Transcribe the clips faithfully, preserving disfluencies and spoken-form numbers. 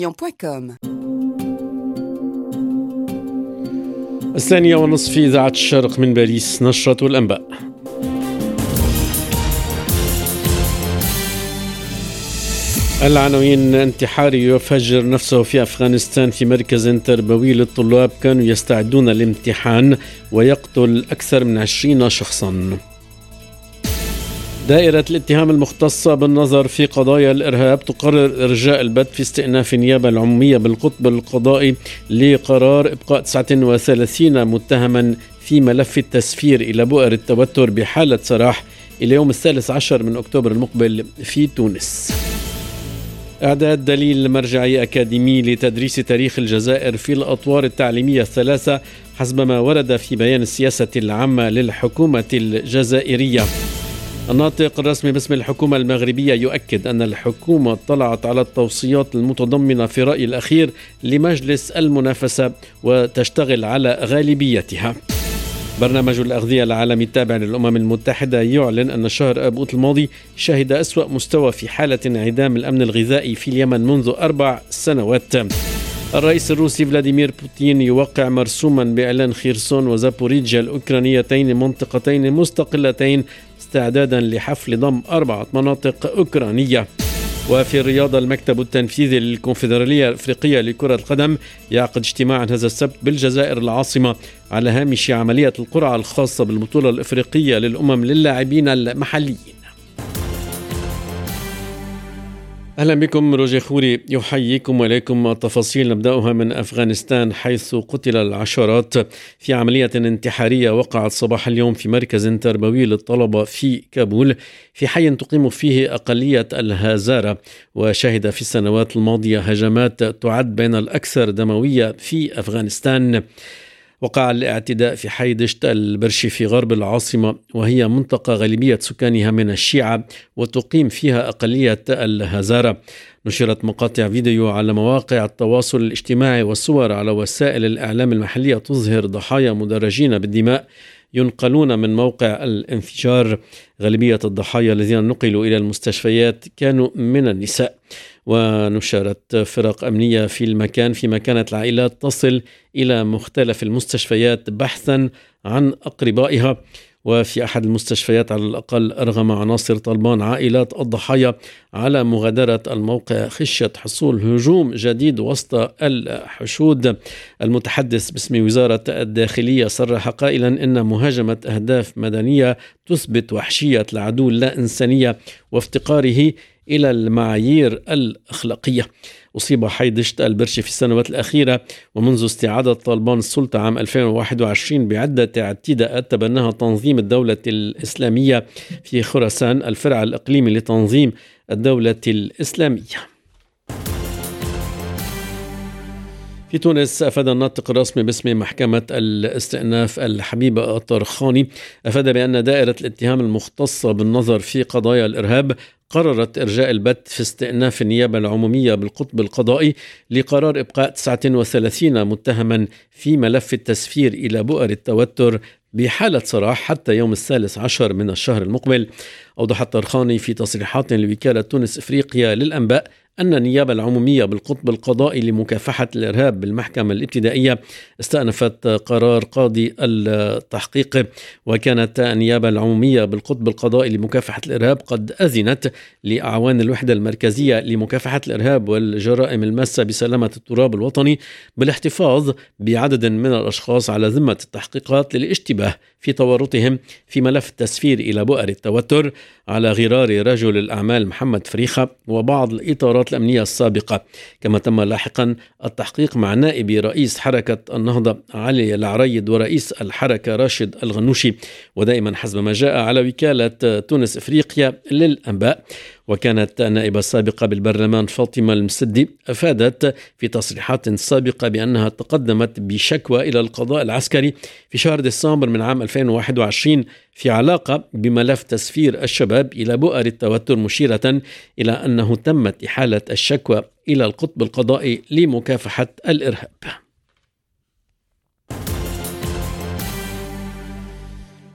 دوت كوم. الثانية ونصف في إذاعة الشرق من باريس، نشرة الأنباء. العناوين: انتحاري يفجر نفسه في أفغانستان في مركز تربوي للطلاب كانوا يستعدون للامتحان ويقتل أكثر من عشرين شخصا. دائرة الاتهام المختصة بالنظر في قضايا الإرهاب تقرر إرجاء البت في استئناف النيابة العمومية بالقطب القضائي لقرار إبقاء تسعة وثلاثين متهما في ملف التسفير إلى بؤر التوتر بحالة سراح إلى يوم الثالث عشر من أكتوبر المقبل في تونس. إعداد دليل مرجعي أكاديمي لتدريس تاريخ الجزائر في الأطوار التعليمية الثلاثة حسب ما ورد في بيان السياسة العامة للحكومة الجزائرية. الناطق الرسمي باسم الحكومة المغربية يؤكد أن الحكومة اطلعت على التوصيات المتضمنة في رأي الأخير لمجلس المنافسة وتشتغل على غالبيتها. برنامج الأغذية العالمي التابع للأمم المتحدة يعلن أن شهر أبوت الماضي شهد أسوأ مستوى في حالة انعدام الأمن الغذائي في اليمن منذ أربع سنوات. الرئيس الروسي فلاديمير بوتين يوقع مرسوما بإعلان خيرسون وزابوريجيا الأوكرانيتين منطقتين مستقلتين استعدادا لحفل ضم أربعة مناطق أوكرانية. وفي الرياضة، المكتب التنفيذي للكونفدرالية الأفريقية لكرة القدم يعقد اجتماعا هذا السبت بالجزائر العاصمة على هامش عملية القرعة الخاصة بالبطولة الأفريقية للأمم للاعبين المحليين. أهلا بكم، روجي خوري يحييكم وإليكم التفاصيل. نبدأها من أفغانستان، حيث قتل العشرات في عملية انتحارية وقعت صباح اليوم في مركز تربوي للطلبة في كابول، في حي تقيم فيه أقلية الهازارة، وشهد في السنوات الماضية هجمات تعد بين الأكثر دموية في أفغانستان. وقع الاعتداء في حي دشت البرشي في غرب العاصمة، وهي منطقة غالبية سكانها من الشيعة وتقيم فيها أقلية الهزارة. نشرت مقاطع فيديو على مواقع التواصل الاجتماعي والصور على وسائل الإعلام المحلية تظهر ضحايا مدرجين بالدماء ينقلون من موقع الانفجار. غالبية الضحايا الذين نقلوا إلى المستشفيات كانوا من النساء. ونشرت فرق أمنية في المكان فيما كانت العائلات تصل إلى مختلف المستشفيات بحثا عن أقربائها. وفي أحد المستشفيات على الأقل أرغم عناصر طالبان عائلات الضحايا على مغادرة الموقع خشية حصول هجوم جديد وسط الحشود. المتحدث باسم وزارة الداخلية صرح قائلا إن مهاجمة أهداف مدنية تثبت وحشية العدو اللا إنسانية وافتقاره إلى المعايير الأخلاقية. أصيب حي دشت البرشي في السنوات الأخيرة ومنذ استعادة طالبان السلطة عام ألفين وواحد وعشرين بعدة اعتداءات تبناها تنظيم الدولة الإسلامية في خراسان، الفرع الإقليمي لتنظيم الدولة الإسلامية. في تونس، أفاد الناطق الرسمي باسم محكمة الاستئناف الحبيب الطرخاني أفاد بأن دائرة الاتهام المختصة بالنظر في قضايا الإرهاب قررت إرجاء البت في استئناف النيابة العمومية بالقطب القضائي لقرار إبقاء تسعة وثلاثين متهما في ملف التسفير إلى بؤر التوتر بحالة سراح حتى يوم الثالث عشر من الشهر المقبل. أوضح الطرخاني في تصريحات لوكالة تونس إفريقيا للأنباء أن النيابة العمومية بالقطب القضائي لمكافحة الإرهاب بالمحكمة الابتدائية استأنفت قرار قاضي التحقيق. وكانت النيابة العمومية بالقطب القضائي لمكافحة الإرهاب قد أذنت لأعوان الوحدة المركزية لمكافحة الإرهاب والجرائم الماسة بسلامة التراب الوطني بالاحتفاظ بعدد من الأشخاص على ذمة التحقيقات للاشتباه في تورطهم في ملف التسفير إلى بؤر التوتر على غرار رجل الأعمال محمد فريخة وبعض الإطارات الأمنية السابقة. كما تم لاحقا التحقيق مع نائب رئيس حركة النهضة علي العريض ورئيس الحركة راشد الغنوشي، ودائما حسب ما جاء على وكالة تونس إفريقيا للأنباء. وكانت النائبة السابقة بالبرلمان فاطمة المسدي أفادت في تصريحات سابقة بأنها تقدمت بشكوى إلى القضاء العسكري في شهر ديسمبر من عام ألفين وواحد وعشرين في علاقة بملف تسفير الشباب إلى بؤر التوتر، مشيرة إلى أنه تمت إحالة الشكوى إلى القطب القضائي لمكافحة الإرهاب.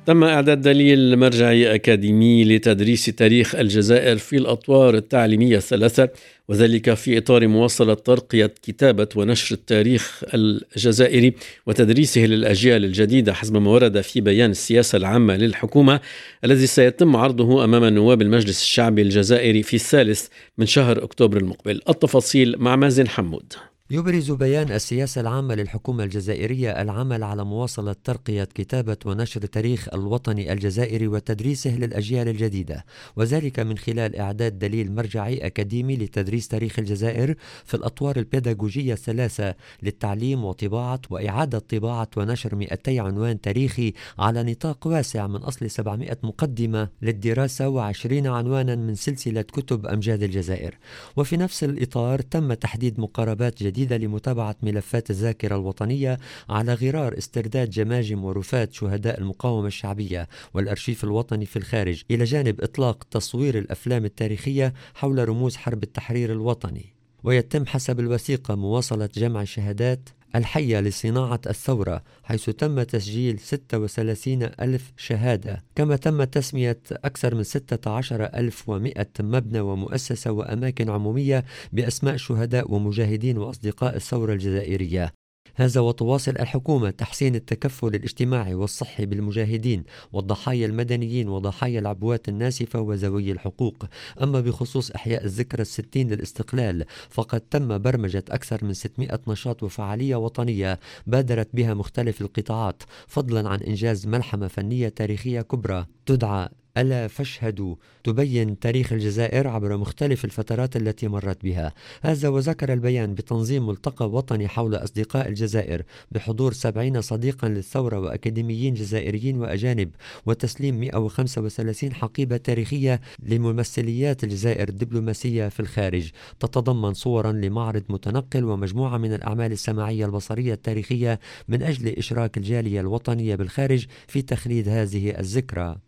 تم إعداد دليل مرجعي أكاديمي لتدريس تاريخ الجزائر في الأطوار التعليمية الثلاثة، وذلك في إطار مواصلة ترقية كتابة ونشر التاريخ الجزائري وتدريسه للأجيال الجديدة حسب ما ورد في بيان السياسة العامة للحكومة الذي سيتم عرضه أمام نواب المجلس الشعبي الجزائري في الثالث من شهر أكتوبر المقبل. التفاصيل مع مازن حمود. يبرز بيان السياسة العامة للحكومة الجزائرية العمل على مواصلة ترقية كتابة ونشر تاريخ الوطني الجزائري وتدريسه للأجيال الجديدة، وذلك من خلال إعداد دليل مرجعي أكاديمي لتدريس تاريخ الجزائر في الأطوار البيداغوجية الثلاثة للتعليم وطباعة وإعادة طباعة ونشر مئتي عنوان تاريخي على نطاق واسع من أصل سبعمائة مقدمة للدراسة وعشرين عنوانا من سلسلة كتب أمجاد الجزائر. وفي نفس الإطار تم تحديد مقاربات جديدة جديدة لمتابعة ملفات الذاكرة الوطنية على غرار استرداد جماجم ورفات شهداء المقاومة الشعبية والأرشيف الوطني في الخارج، إلى جانب إطلاق تصوير الأفلام التاريخية حول رموز حرب التحرير الوطني. ويتم حسب الوثيقة مواصلة جمع شهادات الحية لصناعة الثورة، حيث تم تسجيل ستة وثلاثين ألف شهادة، كما تم تسمية أكثر من ستة عشر ألف ومئة مبنى ومؤسسة وأماكن عمومية بأسماء شهداء ومجاهدين وأصدقاء الثورة الجزائرية. هذا وتواصل الحكومة تحسين التكفل الاجتماعي والصحي بالمجاهدين والضحايا المدنيين وضحايا العبوات الناسفة وذوي الحقوق. أما بخصوص إحياء الذكرى الستين للاستقلال فقد تم برمجة أكثر من ستمائة نشاط وفعالية وطنية بادرت بها مختلف القطاعات، فضلا عن إنجاز ملحمة فنية تاريخية كبرى تدعى ألا فاشهدوا، تبين تاريخ الجزائر عبر مختلف الفترات التي مرت بها. هذا وذكر البيان بتنظيم ملتقى وطني حول أصدقاء الجزائر بحضور سبعين صديقا للثورة وأكاديميين جزائريين وأجانب، وتسليم مئة وخمسة وثلاثين حقيبة تاريخية لممثليات الجزائر الدبلوماسية في الخارج، تتضمن صورا لمعرض متنقل ومجموعة من الأعمال السماعية البصرية التاريخية من أجل إشراك الجالية الوطنية بالخارج في تخليد هذه الذكرى.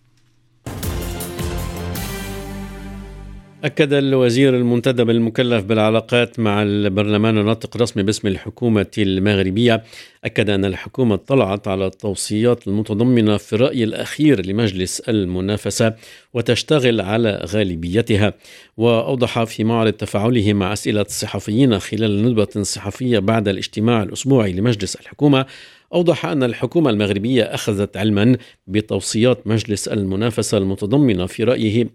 أكد الوزير المنتدب المكلف بالعلاقات مع البرلمان الناطق رسمي باسم الحكومة المغربية أكد أن الحكومة اطلعت على التوصيات المتضمنة في الرأي الأخير لمجلس المنافسة وتشتغل على غالبيتها. وأوضح في معرض تفاعله مع أسئلة الصحفيين خلال ندبة صحفية بعد الاجتماع الأسبوعي لمجلس الحكومة، أوضح أن الحكومة المغربية أخذت علما بتوصيات مجلس المنافسة المتضمنة في رأيه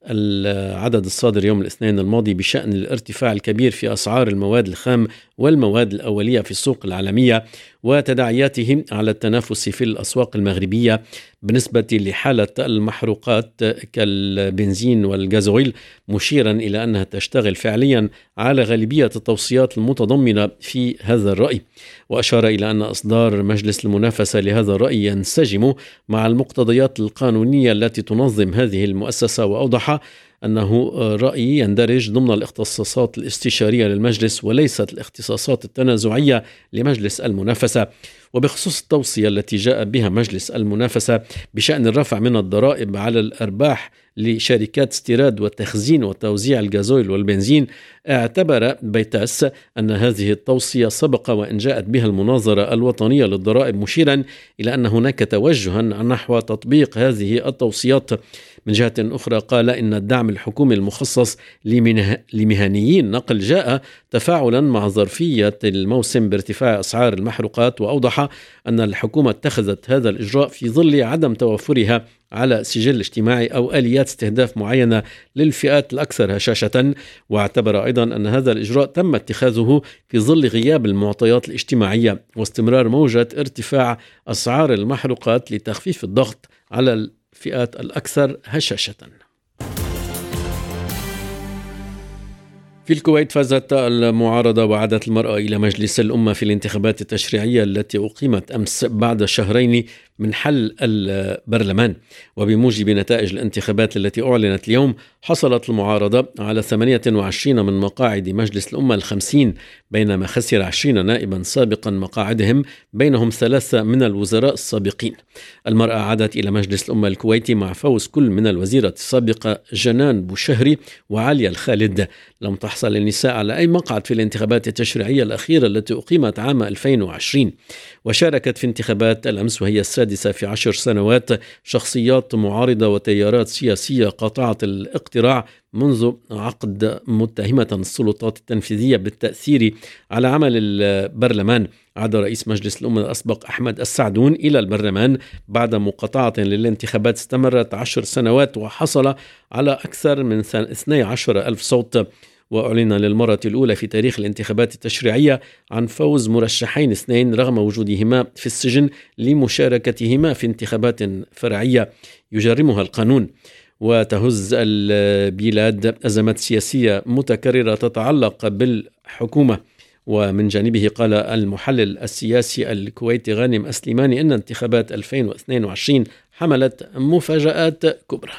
العدد الصادر يوم الاثنين الماضي بشأن الارتفاع الكبير في أسعار المواد الخام والمواد الأولية في السوق العالمية وتداعياته على التنافس في الأسواق المغربية بالنسبة لحالة المحروقات كالبنزين والغازويل، مشيرا إلى أنها تشتغل فعليا على غالبية التوصيات المتضمنة في هذا الرأي. وأشار إلى أن إصدار مجلس المنافسة لهذا الرأي ينسجم مع المقتضيات القانونية التي تنظم هذه المؤسسة، وأوضح أنه رأي يندرج ضمن الاختصاصات الاستشارية للمجلس وليست الاختصاصات التنازعية لمجلس المنافسة. وبخصوص التوصية التي جاء بها مجلس المنافسة بشأن الرفع من الضرائب على الأرباح لشركات استيراد وتخزين وتوزيع الغازويل والبنزين، اعتبر بيتاس أن هذه التوصية سبق وإن جاءت بها المناظرة الوطنية للضرائب، مشيرا إلى أن هناك توجها نحو تطبيق هذه التوصيات. من جهة أخرى قال إن الدعم الحكومي المخصص لمهنيين نقل جاء تفاعلا مع ظرفية الموسم بارتفاع أسعار المحروقات، وأوضح أن الحكومة اتخذت هذا الإجراء في ظل عدم توفرها على سجل اجتماعي أو آليات استهداف معينة للفئات الأكثر هشاشة. واعتبر أيضا أن هذا الإجراء تم اتخاذه في ظل غياب المعطيات الاجتماعية واستمرار موجة ارتفاع أسعار المحروقات لتخفيف الضغط على الفئات الأكثر هشاشة. في الكويت فازت المعارضة وعادت المرأة إلى مجلس الأمة في الانتخابات التشريعية التي أقيمت أمس بعد شهرين من حل البرلمان. وبموجب نتائج الانتخابات التي أعلنت اليوم حصلت المعارضة على ثمانية وعشرين من مقاعد مجلس الأمة الخمسين، بينما خسر عشرين نائبا سابقا مقاعدهم بينهم ثلاثة من الوزراء السابقين. المرأة عادت إلى مجلس الأمة الكويتي مع فوز كل من الوزيرة السابقة جنان بوشهري وعالية الخالد. لم تحصل النساء على أي مقعد في الانتخابات التشريعية الأخيرة التي أقيمت عام ألفين وعشرين، وشاركت في انتخابات الأمس وهي السادسة السادسة في عشر سنوات. شخصيات معارضة وتيارات سياسية قاطعة الاقتراع منذ عقد متهمة السلطات التنفيذية بالتأثير على عمل البرلمان. عاد رئيس مجلس الأمة الأسبق أحمد السعدون إلى البرلمان بعد مقاطعة للانتخابات استمرت عشر سنوات وحصل على أكثر من اثني عشر ألف صوت. وأعلن للمرة الأولى في تاريخ الانتخابات التشريعية عن فوز مرشحين اثنين رغم وجودهما في السجن لمشاركتهما في انتخابات فرعية يجرمها القانون. وتهز البلاد أزمات سياسية متكررة تتعلق بالحكومة. ومن جانبه قال المحلل السياسي الكويتي غانم أسليماني أن انتخابات ألفين واثنين وعشرين حملت مفاجآت كبرى.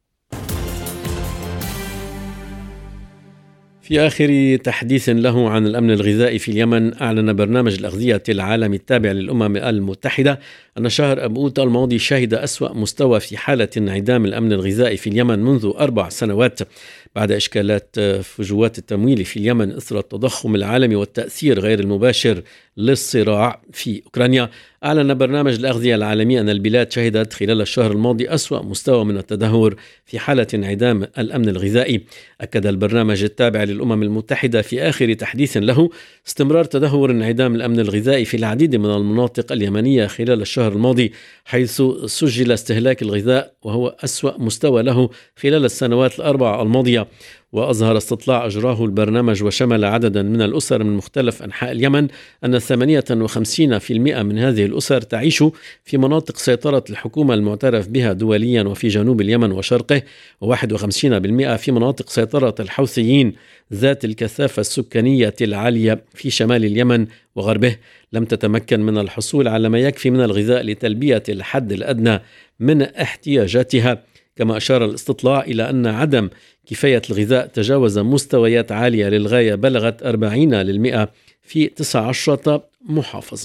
في آخر تحديث له عن الأمن الغذائي في اليمن، أعلن برنامج الأغذية العالمي التابع للأمم المتحدة أن شهر أبوت الماضي شهد أسوأ مستوى في حالة انعدام الأمن الغذائي في اليمن منذ أربع سنوات بعد إشكالات فجوات التمويل في اليمن إثر التضخم العالمي والتأثير غير المباشر للصراع في أوكرانيا. أعلن برنامج الأغذية العالمي أن البلاد شهدت خلال الشهر الماضي أسوأ مستوى من التدهور في حالة انعدام الأمن الغذائي. أكد البرنامج التابع للأمم المتحدة في آخر تحديث له استمرار تدهور انعدام الأمن الغذائي في العديد من المناطق اليمنية خلال الشهر الماضي، حيث سجل استهلاك الغذاء وهو أسوأ مستوى له خلال السنوات الأربع الماضية. وأظهر استطلاع أجراه البرنامج وشمل عددا من الأسر من مختلف أنحاء اليمن أن ثمانية وخمسين بالمئة من هذه الأسر تعيش في مناطق سيطرة الحكومة المعترف بها دوليا وفي جنوب اليمن وشرقه، وواحد وخمسين بالمئة في مناطق سيطرة الحوثيين ذات الكثافة السكانية العالية في شمال اليمن وغربه. لم تتمكن من الحصول على ما يكفي من الغذاء لتلبية الحد الأدنى من احتياجاتها. كما أشار الاستطلاع إلى أن عدم كفاية الغذاء تجاوز مستويات عالية للغاية بلغت أربعين بالمئة في تسع عشرة محافظة.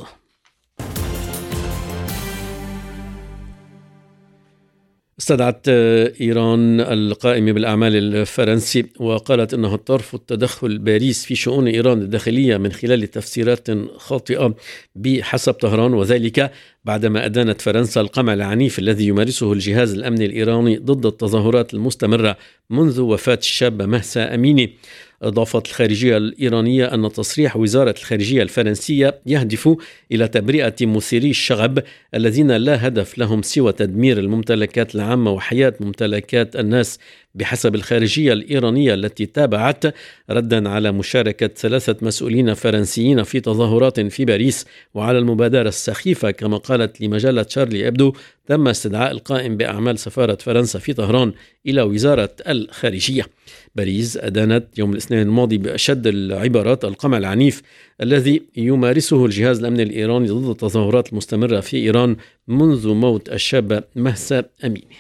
استدعت إيران القائم بالأعمال الفرنسي وقالت أنها ترفض تدخل باريس في شؤون إيران الداخلية من خلال تفسيرات خاطئة بحسب طهران، وذلك بعدما أدانت فرنسا القمع العنيف الذي يمارسه الجهاز الأمني الإيراني ضد التظاهرات المستمرة منذ وفاة الشابة مهسا أميني. أضافت الخارجية الإيرانية أن تصريح وزارة الخارجية الفرنسية يهدف إلى تبرئة مثيري الشغب الذين لا هدف لهم سوى تدمير الممتلكات العامة وحياة ممتلكات الناس بحسب الخارجية الإيرانية التي تابعت ردا على مشاركة ثلاثة مسؤولين فرنسيين في تظاهرات في باريس وعلى المبادرة السخيفة. كما قالت لمجلة شارلي إبدو تم استدعاء القائم بأعمال سفارة فرنسا في طهران إلى وزارة الخارجية. باريس أدانت يوم الاثنين الماضي بأشد العبارات القمع العنيف الذي يمارسه الجهاز الأمني الإيراني ضد التظاهرات المستمرة في إيران منذ موت الشابة مهسا أميني.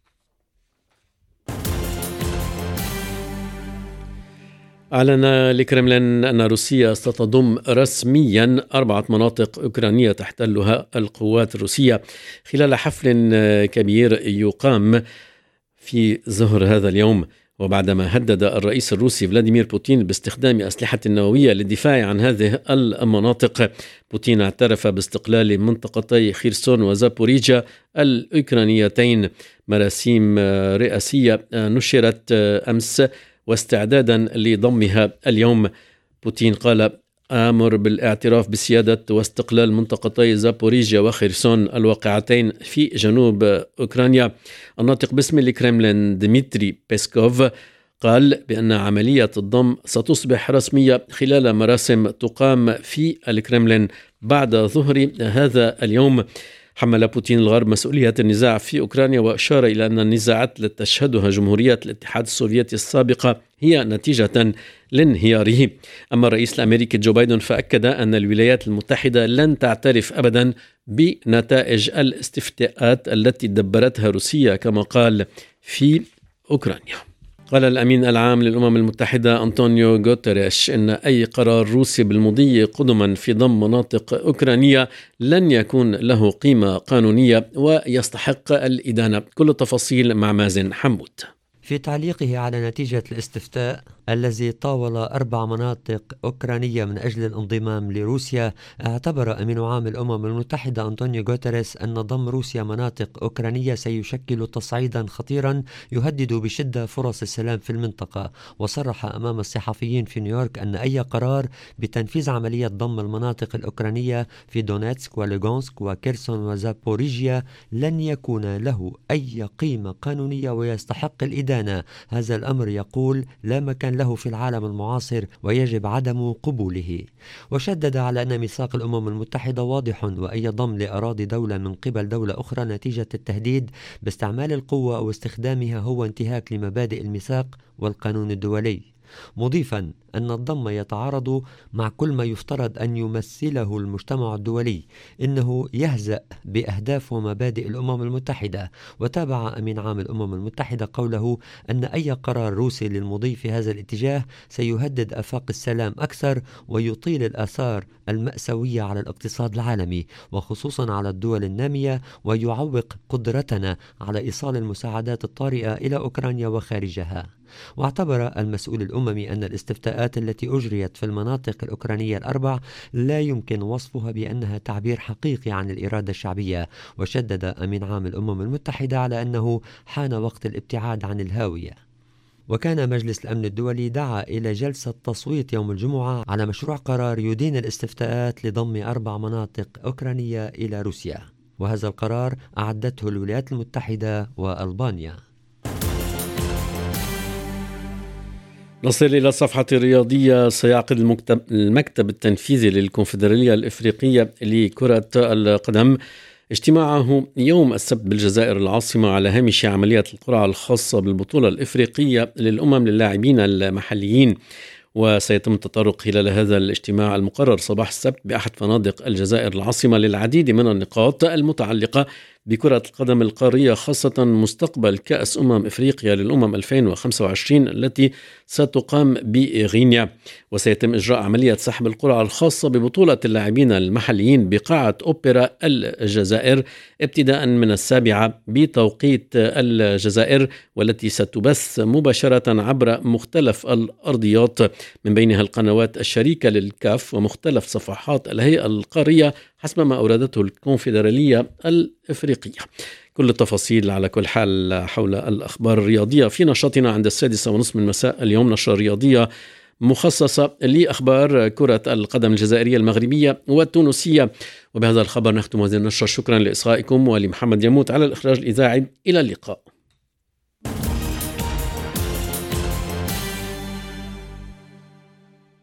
أعلن الكرملين أن روسيا ستضم رسميا أربعة مناطق أوكرانية تحتلها القوات الروسية خلال حفل كبير يقام في ظهر هذا اليوم. وبعدما هدد الرئيس الروسي فلاديمير بوتين باستخدام أسلحة نووية للدفاع عن هذه المناطق، بوتين اعترف باستقلال منطقتي خيرسون وزابوريجيا الأوكرانيتين. مراسيم رئاسية نشرت أمس واستعدادا لضمها اليوم. بوتين قال: آمر بالاعتراف بسيادة واستقلال منطقتي زابوريجيا وخيرسون الواقعتين في جنوب أوكرانيا. الناطق باسم الكرملين ديمتري بيسكوف قال بأن عملية الضم ستصبح رسمية خلال مراسم تقام في الكرملين بعد ظهر هذا اليوم. حمل بوتين الغرب مسؤولية النزاع في أوكرانيا وأشار إلى أن النزاعات التي تشهدها جمهورية الاتحاد السوفيتي السابقة هي نتيجة لانهياره. أما الرئيس الأمريكي جو بايدن فأكد أن الولايات المتحدة لن تعترف أبدا بنتائج الاستفتاءات التي دبرتها روسيا كما قال في أوكرانيا. قال الأمين العام للأمم المتحدة أنطونيو غوتيريش إن أي قرار روسي بالمضي قدما في ضم مناطق أوكرانية لن يكون له قيمة قانونية ويستحق الإدانة. كل التفاصيل مع مازن حمود. في تعليقه على نتيجة الاستفتاء، الذي طاول أربع مناطق أوكرانية من أجل الانضمام لروسيا، اعتبر أمين عام الأمم المتحدة أنطونيو غوتيريس أن ضم روسيا مناطق أوكرانية سيشكل تصعيدا خطيرا يهدد بشدة فرص السلام في المنطقة. وصرح أمام الصحفيين في نيويورك أن أي قرار بتنفيذ عملية ضم المناطق الأوكرانية في دونيتسك ولوغانسك وكيرسون وزابوريجيا لن يكون له أي قيمة قانونية ويستحق الإدانة. هذا الأمر يقول لا مكان له في العالم المعاصر ويجب عدم قبوله. وشدد على أن ميثاق الأمم المتحدة واضح، وأي ضم لأراضي دولة من قبل دولة أخرى نتيجة التهديد باستعمال القوة أو استخدامها هو انتهاك لمبادئ الميثاق والقانون الدولي، مضيفا أن الضم يتعارض مع كل ما يفترض أن يمثله المجتمع الدولي، إنه يهزأ بأهداف ومبادئ الأمم المتحدة. وتابع أمين عام الأمم المتحدة قوله أن أي قرار روسي للمضي في هذا الاتجاه سيهدد آفاق السلام أكثر ويطيل الآثار المأساوية على الاقتصاد العالمي وخصوصا على الدول النامية، ويعوق قدرتنا على إيصال المساعدات الطارئة إلى أوكرانيا وخارجها. واعتبر المسؤول الأممي أن الاستفتاءات التي أجريت في المناطق الأوكرانية الأربع لا يمكن وصفها بأنها تعبير حقيقي عن الإرادة الشعبية. وشدد أمين عام الأمم المتحدة على أنه حان وقت الابتعاد عن الهاوية. وكان مجلس الأمن الدولي دعا إلى جلسة تصويت يوم الجمعة على مشروع قرار يدين الاستفتاءات لضم أربع مناطق أوكرانية إلى روسيا، وهذا القرار أعدته الولايات المتحدة وألبانيا. نصل إلى الصفحة الرياضية. سيعقد المكتب, المكتب التنفيذي للكونفدرالية الإفريقية لكرة القدم اجتماعه يوم السبت بالجزائر العاصمة على هامش عمليات القرعة الخاصة بالبطولة الإفريقية للأمم للاعبين المحليين. وسيتم التطرق خلال هذا الاجتماع المقرر صباح السبت بأحد فنادق الجزائر العاصمة للعديد من النقاط المتعلقة بكرة القدم القارية، خاصة مستقبل كأس أمم إفريقيا للأمم ألفين وخمسة وعشرين التي ستقام بغينيا. وسيتم إجراء عملية سحب القرعة الخاصة ببطولة اللاعبين المحليين بقاعة أوبرا الجزائر ابتداء من السابعة بتوقيت الجزائر، والتي ستبث مباشرة عبر مختلف الأرضيات من بينها القنوات الشريكة للكاف ومختلف صفحات الهيئة القارية حسب ما أوردته الكونفدرالية الإفريقية. كل التفاصيل على كل حال حول الأخبار الرياضية في نشاطنا عند السادسة ونصف من مساء اليوم، نشرة رياضية مخصصة لأخبار كرة القدم الجزائرية المغربية والتونسية. وبهذا الخبر نختم هذه النشرة. شكرا لإصغائكم ولمحمد يموت على الإخراج الإذاعي. إلى اللقاء.